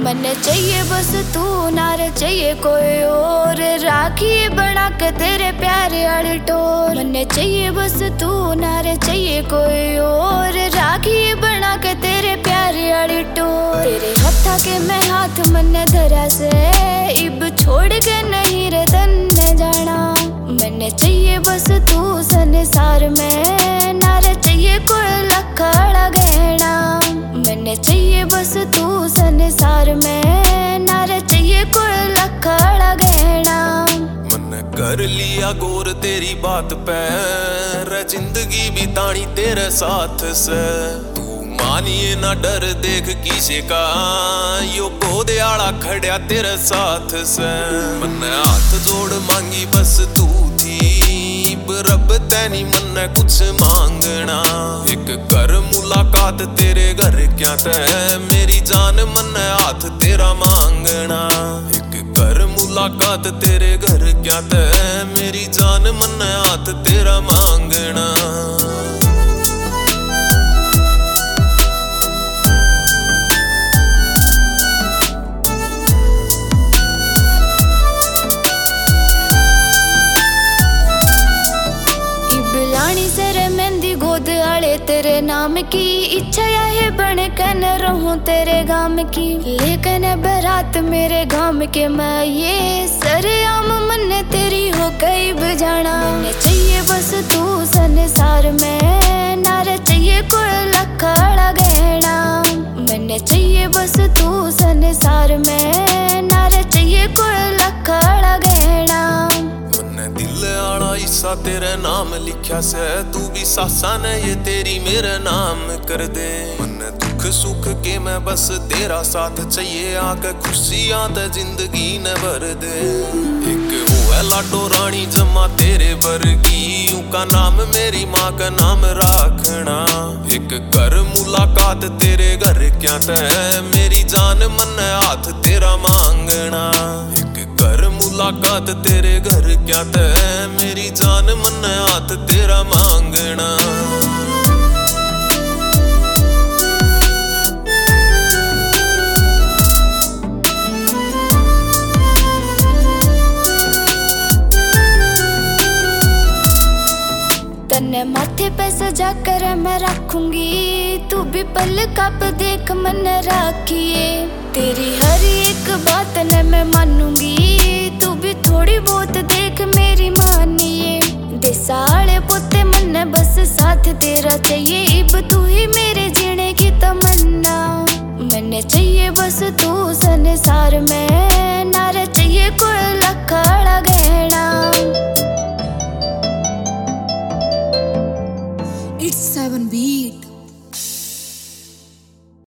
मन्ने चाहिए बस तू, नारे चाहिए कोई और, राखी बना के तेरे प्यारे वाली टोर। मन्ने चाहिए बस तू, नारे चाहिए कोई और, राखी बना के तेरे प्यारे वाली टोर। तेरे हथा के मैं हाथ मन्ने धरा से, इब छोड़ के नहीं रे तन्ने जाना। मन्ने चाहिए बस तू संसार में, नारे चाहिए कोई लखड़ा गहना। मन्ने चाहिए बस तू संसार में, नारे चाहिए कोई लखड़ा गहना। मन्ने कर लिया गौर तेरी बात पे, जिंदगी बितानी तेरे साथ से। तू मानिए ना डर देख किसे का, यो गोदे आड़ा खड़ा तेरे साथ से। मन्ने हाथ जोड़ मांगी बस तू थी, रब तैनी मन्ने कुछ मांगना। एक कर मुलाकात तेरे घर क्या तै, मेरी जान मन्ने हाथ तेरा मांगना। एक कर मुलाकात तेरे घर क्या तै, मेरी जान मन्ने हाथ तेरा मांगना। तेरे नाम की इच्छा है बन के न रहूं तेरे गाम की, लेकिन बारात मेरे गाम के मैं ये सरेआम मन्ने तेरी हो गई बजाना। मन्ने चाहिए बस तू संसार में, नारे चाहिए कोई लखड़ा गहना। मन्ने चाहिए बस तू संसार में, नारे चाहिए कोई लखड़ा गहना। दिल आड़ा ईसा तेरे नाम लिखा से, तू भी सासा ने ये तेरी मेरे नाम कर दे। मन्ने दुख सुख के मैं बस तेरा साथ चाहिए, आके खुशियां ते जिंदगी ने भर दे। एक वो है लाडो रानी जमा तेरे वर्गी, उनका नाम मेरी माँ का नाम राखना। एक कर मुलाकात तेरे घर क्या तै, मेरी जान मन्ने हाथ तेरा मांगना। कर मुलाकात तेरे घर क्या तै, मेरी जान मन्ने हाथ तेरा मांगना। तन्ने माथे पे सजा कर मैं रखूंगी, तू भी पल कप देख मन राखिए। तेरी हर एक बात ने मैं मानूंगी, तू भी थोड़ी बहुत देख मेरी मानिए। देसाले पोते मन बस साथ तेरा चाहिए, इब तू ही मेरे जीने की तमन्ना। मन्ने चाहिए बस तू संसार में, नारे चाहिए कोई लखड़ा